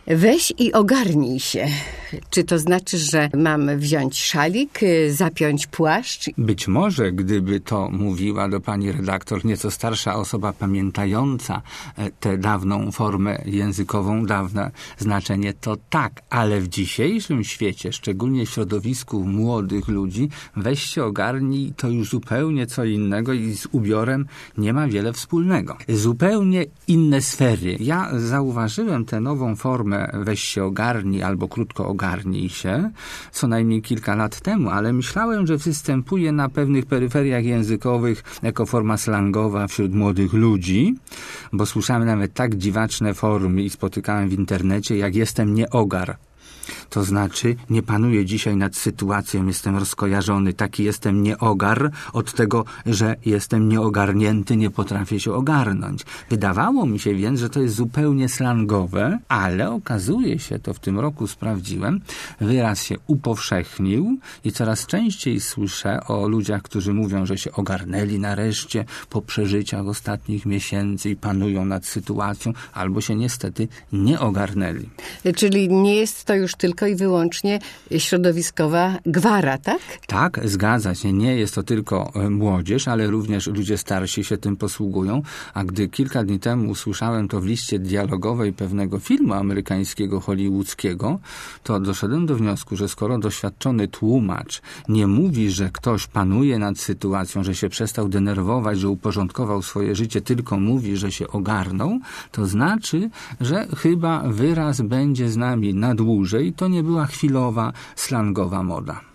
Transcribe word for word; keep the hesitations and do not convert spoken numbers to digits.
Weź i ogarnij się. Czy to znaczy, że mamy wziąć szalik, zapiąć płaszcz? Być może, gdyby to mówiła do pani redaktor nieco starsza osoba pamiętająca tę dawną formę językową, dawne znaczenie, to tak. Ale w dzisiejszym świecie, szczególnie w środowisku młodych ludzi, weź się ogarnij, to już zupełnie co innego i z ubiorem nie ma wiele wspólnego. Zupełnie inne sfery. Ja zauważyłem tę nową formę weź się ogarnij albo krótko ogarnij się co najmniej kilka lat temu, ale myślałem, że występuje na pewnych peryferiach językowych jako forma slangowa wśród młodych ludzi, bo słyszałem nawet tak dziwaczne formy i spotykałem w internecie, jak jestem nieogar. To znaczy, nie panuję dzisiaj nad sytuacją, jestem rozkojarzony, taki jestem nieogar od tego, że jestem nieogarnięty, nie potrafię się ogarnąć. Wydawało mi się więc, że to jest zupełnie slangowe, ale okazuje się, to w tym roku sprawdziłem, wyraz się upowszechnił i coraz częściej słyszę o ludziach, którzy mówią, że się ogarnęli nareszcie po przeżyciach ostatnich miesięcy i panują nad sytuacją, albo się niestety nie ogarnęli. Czyli nie jest to już tylko i wyłącznie środowiskowa gwara, tak? Tak, zgadza się. Nie jest to tylko młodzież, ale również ludzie starsi się tym posługują. A gdy kilka dni temu usłyszałem to w liście dialogowej pewnego filmu amerykańskiego, hollywoodzkiego, to doszedłem do wniosku, że skoro doświadczony tłumacz nie mówi, że ktoś panuje nad sytuacją, że się przestał denerwować, że uporządkował swoje życie, tylko mówi, że się ogarnął, to znaczy, że chyba wyraz będzie z nami na dłużej. To nie była chwilowa, slangowa moda.